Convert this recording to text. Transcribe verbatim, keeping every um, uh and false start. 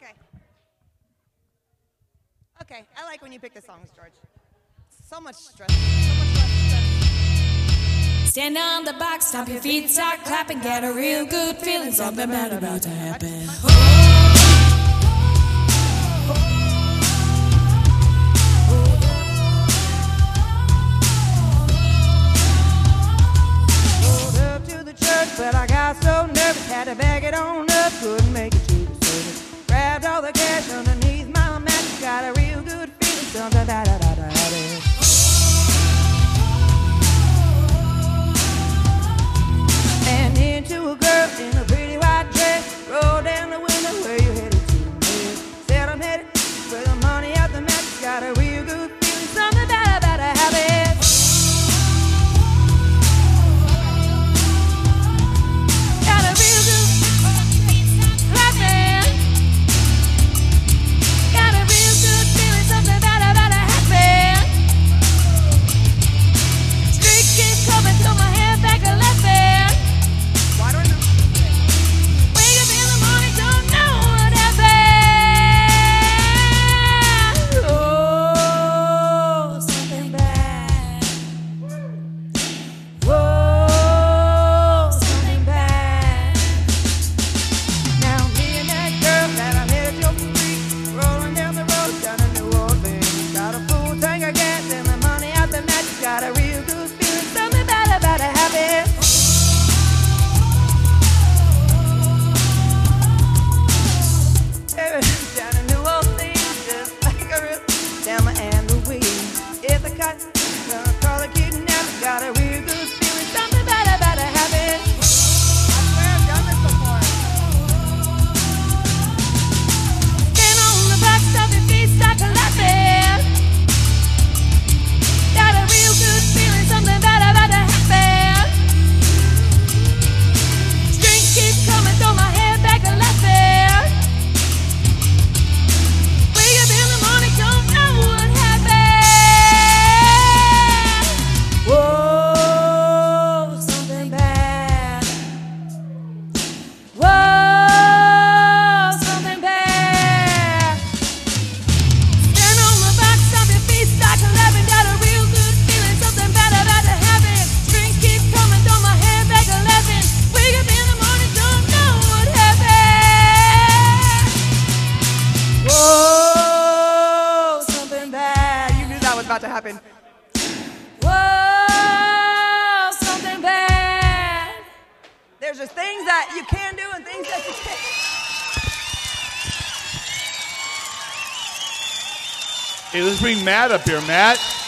Okay. Okay, I like when you pick the songs, George. So much stress. So much less stress. Stand on the box, stomp your feet, start clapping, get a real good feeling, something bad about to happen. Rolled up to the church, but I got so nervous, had to bag it on up, couldn't make it to the service. Grabbed all the cash underneath my mattress, got a real good feeling, something da da da da da. And into a girl in a pretty white dress, rolled down the window, where you headed to? Man, said I'm headed for the money out the mattress, got a real good feeling, something bad about to happen. Got a real good clapping. Got a real good feeling, something bad about to happen. Street keeps coming to my head, back a left hand. Why do I know? Wake up in the morning, don't know what happened. Oh, something bad. Whoa, something bad. Now me and that girl that I met at your street, rolling down the road down to New Orleans. Got a full tank of gas and the money out the match. Got a real good feeling, something bad about to happen. Down in New Orleans, just like a real Thelma and Louise. If the cot's gonna call a kidnapper, got a real good feeling, something bad about to happen. I swear I've done this before. Stand on the box, stop your feet, start laughing. Got a real good feeling, something bad about to happen. Strings keep coming, throw my head back and laughing. Wake up in the morning, don't know what happened. Whoa, something bad. Whoa, something bad. Stand on the box, stop your feet, start laughing. Got a real good feeling, something bad about to happen. Strings keep coming, throw my head back and laughing. Wake up in the morning, don't know what happened. Whoa, something bad. You knew that was about to happen. Whoa, something bad. There's just things that you can do and things that you can't. Hey, let's bring Matt up here, Matt.